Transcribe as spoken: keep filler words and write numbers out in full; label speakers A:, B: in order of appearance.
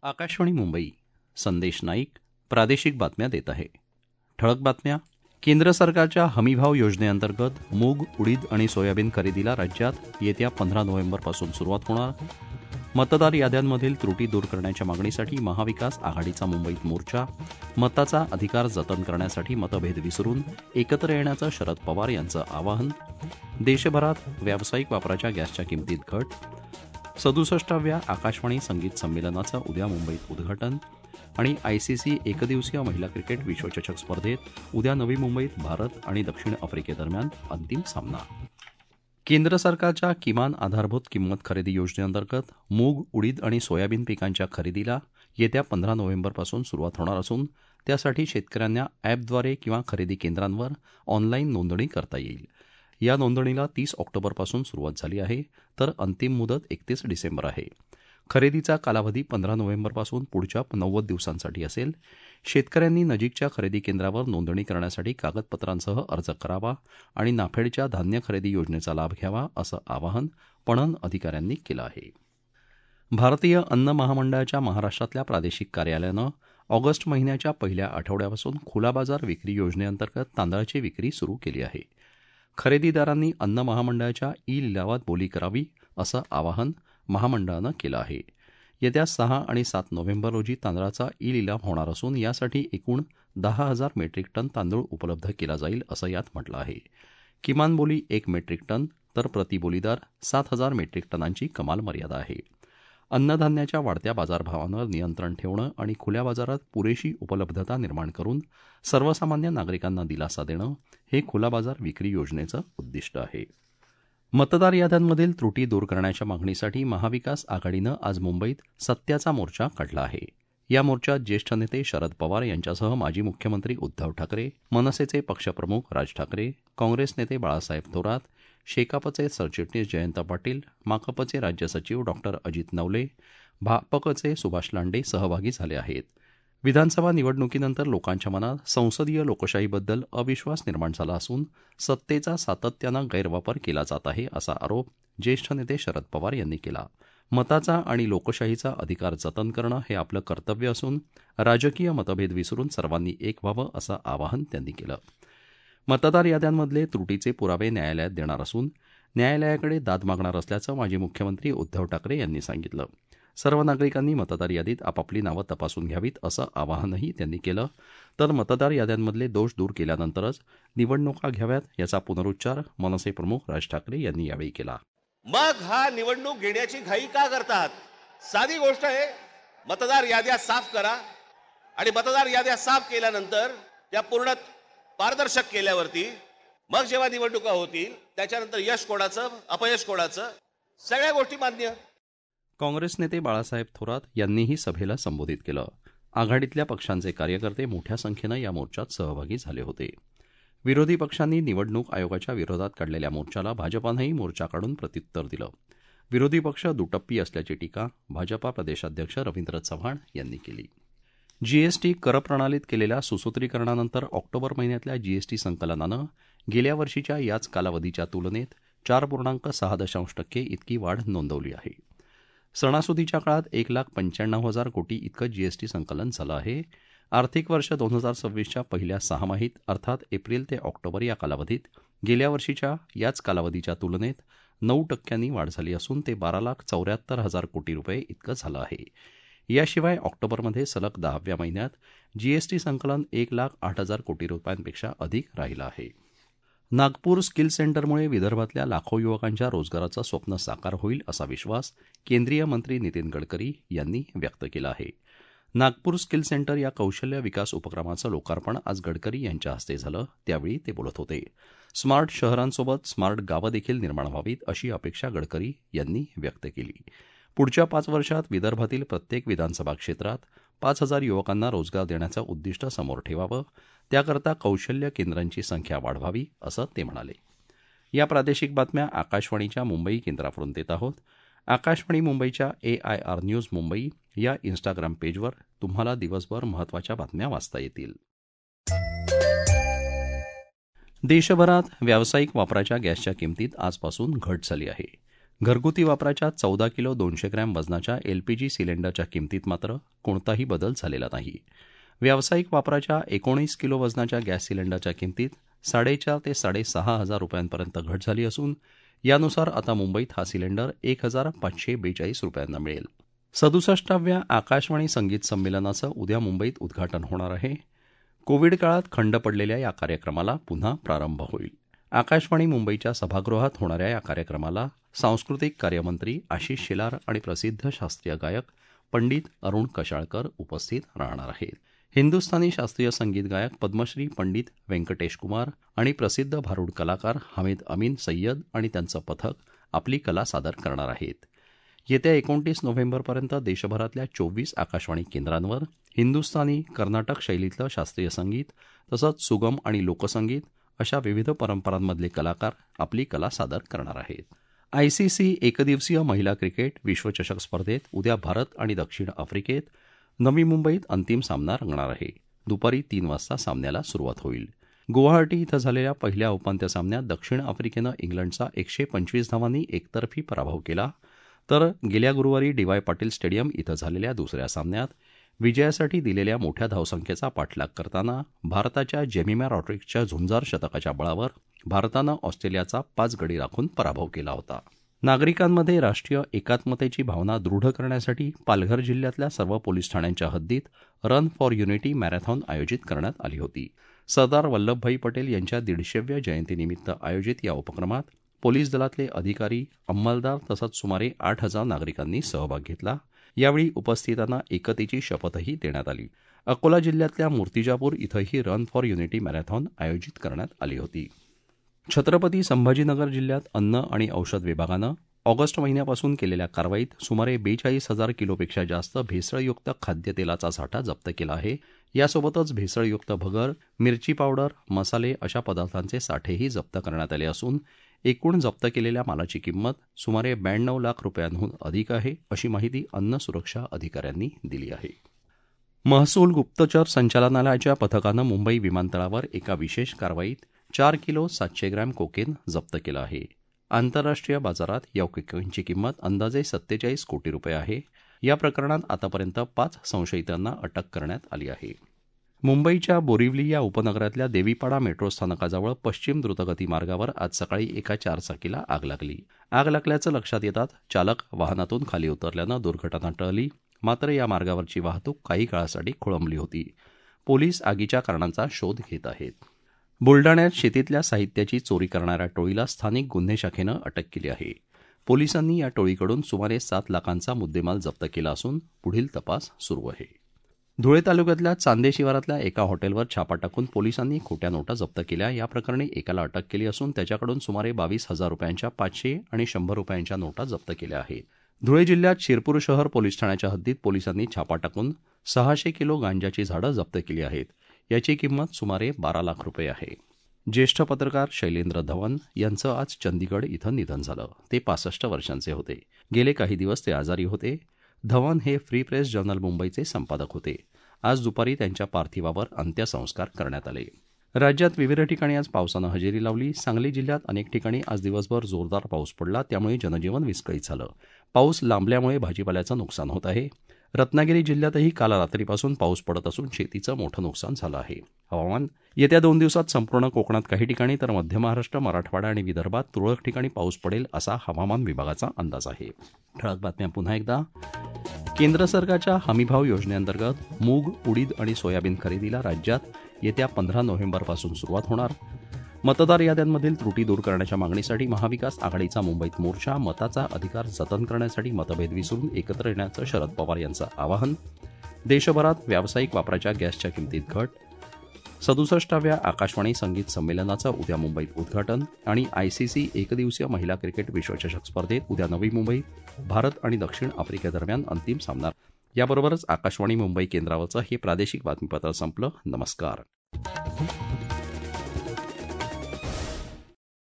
A: आकाशवाणी मुंबई. संदेश नाईक प्रादेशिक बातम्या देत आहे. ठळक बातम्या. केंद्र सरकारच्या हमीभाव योजनेअंतर्गत मूग, उडीद आणि सोयाबीन खरेदीला राज्यात येत्या पंधरा नोव्हेंबरपासून सुरुवात होणार. मतदार याद्यांमधील त्रुटी दूर करण्याच्या मागणीसाठी महाविकास आघाडीचा मुंबईत मोर्चा. मताचा अधिकार जतन करण्यासाठी मतभेद विसरून एकत्र येण्याचं शरद पवार यांचं आवाहन. देशभरात व्यावसायिक वापराच्या गॅसच्या किमतीत घट. सदुसष्टाव्या आकाशवाणी संगीत संमेलनाचं उद्या मुंबईत उद्घाटन. आणि आयसीसी एकदिवसीय महिला क्रिकेट विश्वचषक स्पर्धेत उद्या नवी मुंबईत भारत आणि दक्षिण आफ्रिकेदरम्यान अंतिम सामना. केंद्र सरकारच्या किमान आधारभूत किंमत खरेदी योजनेअंतर्गत मूग, उडीद आणि सोयाबीन पिकांच्या खरेदीला येत्या पंधरा नोव्हेंबरपासून सुरुवात होणार असून त्यासाठी शेतकऱ्यांना ॲपद्वारे किंवा खरेदी केंद्रांवर ऑनलाईन नोंदणी करता येईल. या नोंदणीला तीस ऑक्टोबरपासून सुरुवात झाली आहे, तर अंतिम मुदत एकतीस डिसेंबर आहे. खरेदीचा कालावधी पंधरा नोव्हेंबरपासून पुढच्या नव्वद दिवसांसाठी असेल. शेतकऱ्यांनी नजीकच्या खरेदी केंद्रावर नोंदणी करण्यासाठी कागदपत्रांसह अर्ज करावा आणि नाफेडच्या धान्य खरेदी योजनेचा लाभ घ्यावा, असं आवाहन पणन अधिकाऱ्यांनी केलं आहे. भारतीय अन्न महामंडळाच्या महाराष्ट्रातल्या प्रादेशिक कार्यालयानं ऑगस्ट महिन्याच्या पहिल्या आठवड्यापासून खुला बाजार विक्री योजनेअंतर्गत तांदळाची विक्री सुरू केली आहे. खरेदीदारांनी अन्न महामंडळाच्या ई लिलावात बोली करावी, असं आवाहन महामंडळानं केलं आहे. येत्या सहा आणि सात नोव्हेंबर रोजी तांदळाचा ई लिलाव होणार असून यासाठी एकूण दहा हजार मेट्रिक टन तांदूळ उपलब्ध केला जाईल, असं यात म्हटलं आहे. किमान बोली एक मेट्रिक टन तर प्रतिबोलीदार सात हजार मेट्रिक टनांची कमाल मर्यादा आहे. अन्नधान्याच्या वाढत्या बाजारभावांवर नियंत्रण ठेवणं आणि खुल्या बाजारात पुरेशी उपलब्धता निर्माण करून सर्वसामान्य नागरिकांना दिलासा देणं हे खुला बाजार विक्री योजनेचं उद्दिष्ट आहे. मतदार याद्यांमधील त्रुटी दूर करण्याच्या मागणीसाठी महाविकास आघाडीनं आज मुंबईत सत्याचा मोर्चा काढला आहे. या मोर्चात ज्येष्ठ नेते शरद पवार यांच्यासह माजी मुख्यमंत्री उद्धव ठाकरे, मनसेचे पक्षप्रमुख राज ठाकरे, काँग्रेस नेते बाळासाहेब थोरात, शेकापचे सरचिटणीस जयंत पाटील, माकपचे राज्य सचिव डॉक्टर अजित नवले, भापकचे सुभाष लांडे सहभागी झाले आहेत. विधानसभा निवडणुकीनंतर लोकांच्या मनात संसदीय लोकशाहीबद्दल अविश्वास निर्माण झाला असून सत्तेचा सातत्यानं गैरवापर केला जात आहे, असा आरोप ज्येष्ठ नेते शरद पवार यांनी केला. मताचा आणि लोकशाहीचा अधिकार जतन करणं हे आपलं कर्तव्य असून राजकीय मतभेद विसरून सर्वांनी एक व्हावं, असं आवाहन त्यांनी केलं. मतदार याद्यांमधले त्रुटीचे पुरावे न्यायालयात देणार असून न्यायालयाकडे दाद मागणार असल्याचं माजी मुख्यमंत्री उद्धव ठाकरे यांनी सांगितलं. सर्व नागरिकांनी मतदार यादीत आपापली नावं तपासून घ्यावीत, असं आवाहनही त्यांनी केलं. तर मतदार याद्यांमधले दोष दूर केल्यानंतरच निवडणुका घ्याव्यात, याचा पुनरुच्चार मनसे प्रमुख राज ठाकरे यांनी यावेळी केला.
B: मग हा निवडणूक घेण्याची घाई का करतात? साधी गोष्ट आहे, मतदार याद्या साफ करा आणि मतदार याद्या साफ केल्यानंतर त्या पूर्ण पारदर्शक केल्यावरती मग जेव्हा निवडणुका होतील त्याच्यानंतर यश कोणाचं अपयश कोणाचं सगळ्या गोष्टी मान्य.
A: काँग्रेस नेते बाळासाहेब थोरात यांनीही सभेला संबोधित केलं. आघाडीतल्या पक्षांचे कार्यकर्ते मोठ्या संख्येनं या मोर्चात सहभागी झाले होते. विरोधी पक्षांनी निवडणूक आयोगाच्या विरोधात काढलेल्या मोर्चाला भाजपानंही मोर्चा काढून प्रत्युत्तर दिलं. विरोधी पक्ष दुटप्पी असल्याची टीका भाजपा प्रदेशाध्यक्ष रवींद्र चव्हाण यांनी केली. जीएसटी करप्रणालीत केलेल्या सुसूत्रीकरणानंतर ऑक्टोबर महिन्यातल्या जीएसटी संकलनानं गेल्या वर्षीच्या याच कालावधीच्या तुलनेत चार पूर्णांक सहा दशांश टक्के इतकी वाढ नोंदवली आहे. सणासुदीच्या काळात एक लाख पंच्याण्णव हजार कोटी इतकं जीएसटी संकलन झालं आहे. आर्थिक वर्ष दोन हजार सव्वीसच्या पहिल्या सहामाहीत अर्थात एप्रिल ते ऑक्टोबर या कालावधीत गेल्या वर्षीच्या याच कालावधीच्या तुलनेत नऊ टक्क्यांनी वाढ झाली असून ते बारा लाख चौऱ्याहत्तर हजार कोटी रुपये इतकं झालं आहे. याशिवाय ऑक्टोबरमध्ये सलग दहाव्या महिन्यात जीएसटी संकलन एक लाख आठ हजार कोटी रुपयांपेक्षा अधिक राहिलं आहे. नागपूर स्किल सेंटरमुळे विदर्भातल्या लाखो युवकांच्या रोजगाराचं स्वप्न साकार होईल, असा विश्वास केंद्रीय मंत्री नितीन गडकरी यांनी व्यक्त केला आहे. नागपूर स्किल सेंटर या कौशल्य विकास उपक्रमाचं लोकार्पण आज गडकरी यांच्या हस्ते झालं, त्यावेळी ते बोलत होते. स्मार्ट शहरांसोबत स्मार्ट गावं देखील निर्माण व्हावीत, अशी अपेक्षा गडकरी यांनी व्यक्त केली. पुढच्या पाच वर्षात विदर्भातील प्रत्येक विधानसभा क्षेत्रात पाच हजार युवकांना रोजगार देण्याचं उद्दिष्ट समोर ठेवावं, त्याकरता कौशल्य केंद्रांची संख्या वाढवावी, असं ते म्हणाले. या प्रादेशिक बातम्या आकाशवाणीच्या मुंबई केंद्रावरून देत आहोत. आकाशवाणी मुंबईच्या A I R news Mumbai या इन्स्टाग्राम पेजवर तुम्हाला दिवसभर महत्त्वाच्या बातम्या वाचता येतील. देशभरात व्यावसायिक वापराच्या गॅसच्या किमतीत आजपासून घट झाली आहे. घरगुती वापराच्या चौदा किलो दोनशे ग्रॅम वजनाच्या एलपीजी सिलेंडरच्या किमतीत मात्र कोणताही बदल झालेला नाही. व्यावसायिक वापराच्या एकोणीस किलो वजनाच्या गॅस सिलेंडरच्या किमतीत साडेचार ते साडेसहा हजार रुपयांपर्यंत घट झाली असून यानुसार आता मुंबईत हा सिलेंडर एक हजार पाचशे बेचाळीस रुपयांना मिळेल. सदुसष्टाव्या आकाशवाणी संगीत संमेलनाचं उद्या मुंबईत उद्घाटन होणार आहे. कोविड काळात खंड पडलेल्या या कार्यक्रमाला पुन्हा प्रारंभ होईल. आकाशवाणी मुंबईच्या सभागृहात होणाऱ्या या कार्यक्रमाला सांस्कृतिक कार्यमंत्री आशिष शेलार आणि प्रसिद्ध शास्त्रीय गायक पंडित अरुण कशाळकर उपस्थित राहणार आहेत. हिंदुस्थानी शास्त्रीय संगीत गायक पद्मश्री पंडित व्यंकटेश कुमार आणि प्रसिद्ध भारुड कलाकार हमीद अमीन सय्यद आणि त्यांचं पथक आपली कला सादर करणार आहेत. येत्या एकोणतीस नोव्हेंबरपर्यंत देशभरातल्या चोवीस आकाशवाणी केंद्रांवर हिंदुस्थानी कर्नाटक शैलीतलं शास्त्रीय संगीत तसंच सुगम आणि लोकसंगीत अशा विविध परंपरांमधले कलाकार आपली कला सादर करणार आहेत. आयसीसी एकदिवसीय महिला क्रिकेट विश्वचषक स्पर्धेत उद्या भारत आणि दक्षिण आफ्रिकेत नवी मुंबईत अंतिम सामना रंगणार आहे. दुपारी तीन वाजता सामन्याला सुरुवात होईल. गुवाहाटी इथं झालेल्या पहिल्या उपांत्य सामन्यात दक्षिण आफ्रिकेनं इंग्लंडचा एकशे पंचवीस धावांनी एकतर्फी पराभव केला. तर गेल्या गुरुवारी डी वाय पाटील स्टेडियम इथं झालेल्या दुसऱ्या सामन्यात विजयासाठी दिलेल्या मोठ्या धावसंख्येचा पाठलाग करताना भारताच्या जेमिमा रॉड्रिक्सच्या झुंजार शतकाच्या बळावर भारतानं ऑस्ट्रेलियाचा पाच गडी राखून पराभव केला होता. नागरिकांमध्ये राष्ट्रीय एकात्मतेची भावना दृढ करण्यासाठी पालघर जिल्ह्यातल्या सर्व पोलीस ठाण्यांच्या हद्दीत रन फॉर युनिटी मॅरेथॉन आयोजित करण्यात आली होती. सरदार वल्लभभाई पटेल यांच्या दीडशेव्या जयंतीनिमित्त आयोजित या उपक्रमात पोलीस दलातले अधिकारी, अंमलदार तसंच सुमारे आठ हजार नागरिकांनी सहभाग घेतला. यावेळी उपस्थितांना एकतेची शपथही देण्यात आली. अकोला जिल्ह्यातल्या मूर्तिजापूर इथंही रन फॉर युनिटी मॅरेथॉन आयोजित करण्यात आली होती. छत्रपती संभाजीनगर जिल्ह्यात अन्न आणि औषध विभागानं ऑगस्ट महिन्यापासून केलेल्या कारवाईत सुमारे बेचाळीस हजार किलोपेक्षा जास्त भेसळयुक्त खाद्यतेलाचा साठा जप्त केला आहे. यासोबतच भेसळयुक्त भगर, मिरची पावडर, मसाले अशा पदार्थांचे साठेही जप्त करण्यात आले असून एकूण जप्त केलेल्या मालाची किंमत सुमारे ब्याण्णव लाख रुपयांहून अधिक आहे, अशी माहिती अन्न सुरक्षा अधिकाऱ्यांनी दिली आहे. महसूल गुप्तचर संचालनालयाच्या पथकानं मुंबई विमानतळावर एका विशेष कारवाईत चार किलो सातशे ग्रॅम कोकेन जप्त केलं आहे. आंतरराष्ट्रीय बाजारात या कोकेनची किंमत अंदाजे सत्तेचाळीस कोटी रुपये आहे. या प्रकरणात आतापर्यंत पाच संशयितांना अटक करण्यात आली आहे. मुंबईच्या बोरिवली या उपनगरातल्या देवीपाडा मेट्रो स्थानकाजवळ पश्चिम द्रुतगती मार्गावर आज सकाळी एका चारचाकीला आग लागली. आग लागल्याचं लक्षात येताच चालक वाहनातून खाली उतरल्यानं दुर्घटना टळली. मात्र या मार्गावरची वाहतूक काही काळासाठी खोळंबली होती. पोलीस आगीच्या कारणांचा शोध घेत आहेत. बुलडाण्यात शेतीतल्या साहित्याची चोरी करणाऱ्या टोळीला स्थानिक गुन्हे शाखेनं अटक केली आहे. पोलिसांनी या टोळीकडून सुमारे सात लाखांचा मुद्देमाल जप्त केला असून पुढील तपास सुरू आहे. धुळे तालुक्यातल्या चांदे शिवारातल्या एका हॉटेलवर छापा टाकून पोलिसांनी खोट्या नोटा जप्त केल्या. या प्रकरणी एकाला अटक केली असून त्याच्याकडून सुमारे बावीस हजार रुपयांच्या पाचशे आणि शंभर रुपयांच्या नोटा जप्त केल्या आहेत. धुळे जिल्ह्यात शिरपूर शहर पोलीस ठाण्याच्या हद्दीत पोलिसांनी छापा टाकून सहाशे किलो गांजाची झाडं जप्त केली आहेत. याची किंमत सुमारे बारा लाख रुपये आहे. ज्येष्ठ पत्रकार शैलेंद्र धवन यांचं आज चंदीगड इथं निधन झालं. ते पासष्ट वर्षांचे होते. गेले काही दिवस ते आजारी होते. धवन हे फ्री प्रेस जर्नल मुंबईचे संपादक होते. आज दुपारी त्यांच्या पार्थिवावर अंत्यसंस्कार करण्यात आले. राज्यात विविध ठिकाणी आज पावसानं हजेरी लावली. सांगली जिल्ह्यात अनेक ठिकाणी आज दिवसभर जोरदार पाऊस पडला. त्यामुळे जनजीवन विस्कळीत झालं. पाऊस लांबल्यामुळे भाजीपाल्याचं नुकसान होत आहे. रत्नागिरी जिल्ह्यातही काल रात्रीपासून पाऊस पडत असून शेतीचं मोठं नुकसान झालं आहे. हवामान येत्या दोन दिवसात संपूर्ण कोकणात काही ठिकाणी तर मध्य महाराष्ट्र, मराठवाडा आणि विदर्भात तुरळक ठिकाणी पाऊस पडेल असा हवामान विभागाचा अंदाज आहे. ठळक बातम्या पुन्हा एकदा. केंद्र सरकारच्या हमीभाव योजनेअंतर्गत मूग, उडीद आणि सोयाबीन खरेदीला राज्यात येत्या पंधरा नोव्हेंबरपासून सुरुवात होणार. मतदार याद्यांमधील त्रुटी दूर करण्याच्या मागणीसाठी महाविकास आघाडीचा मुंबईत मोर्चा. मताचा अधिकार जतन करण्यासाठी मतभेद विसरून एकत्र येण्याचं शरद पवार यांचं आवाहन. देशभरात व्यावसायिक वापराच्या गॅसच्या किमतीत घट. सदुसष्टाव्या आकाशवाणी संगीत संमेलनाचं उद्या मुंबईत उद्घाटन. आणि आयसीसी एकदिवसीय महिला क्रिकेट विश्वचषक स्पर्धेत उद्या नवी मुंबईत भारत आणि दक्षिण आफ्रिकेदरम्यान अंतिम सामना. याबरोबरच आकाशवाणी मुंबई केंद्रावरचं हे प्रादेशिक बातमीपत्र संपलं. नमस्कार.